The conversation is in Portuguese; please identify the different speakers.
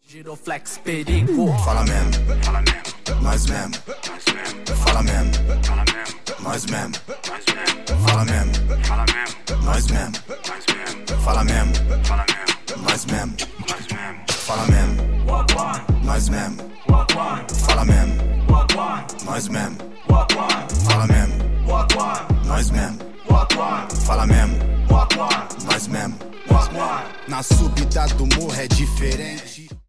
Speaker 1: Giroflex, perigo.
Speaker 2: Fala mesmo, nós mesmo. Fala mesmo, nós mesmo. Fala mesmo, nós mesmo. Fala mesmo, nós mesmo. Fala mesmo, nós mesmo. Fala mesmo, nós mesmo. Fala mesmo, nós mesmo. Fala mesmo, nós mesmo. Na subida do morro é diferente.